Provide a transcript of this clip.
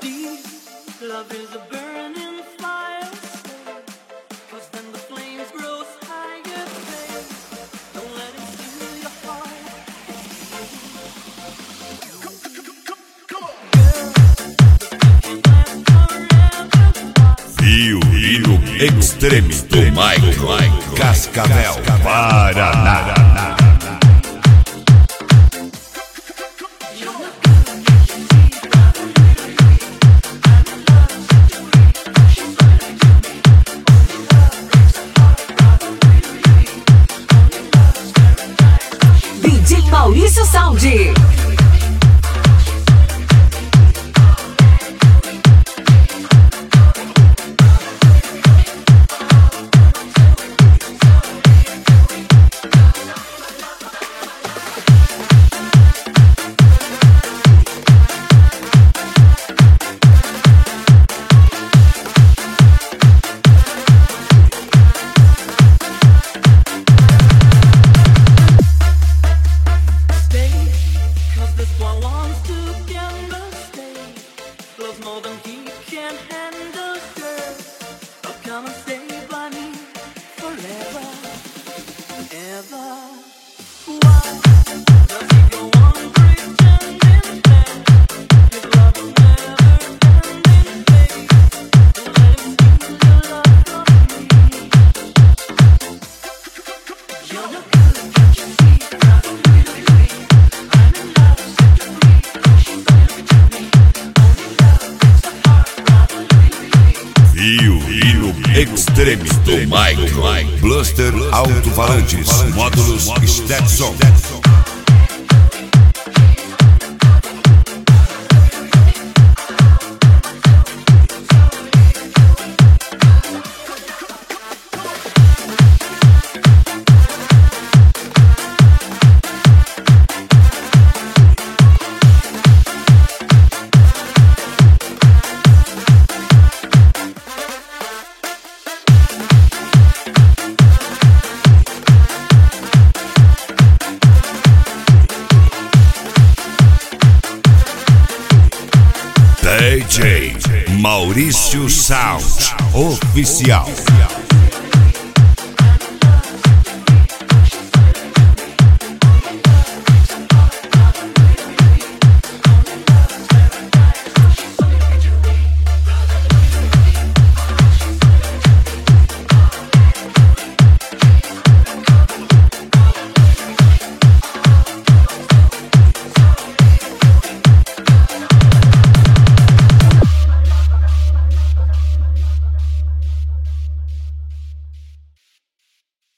deep. Love is a burning fire, cause then the flames grow higher, babe. Don't let it steal your heart. Violino Extreme do Michael Cascavel, Paraná. DJ Maurício Sound. More than he can handle, girl. Oh, come and stay by me forever, ever. Why does he go on pretending that his love will never end, babe? Don't let him steal your love from me. You're no good, can't you see? I'm in love, set you free. She's gonna be me. Violino Extreme do Michael Bluster Alto-Falantes, módulos Stetson. DJ Maurício Sound Oficial.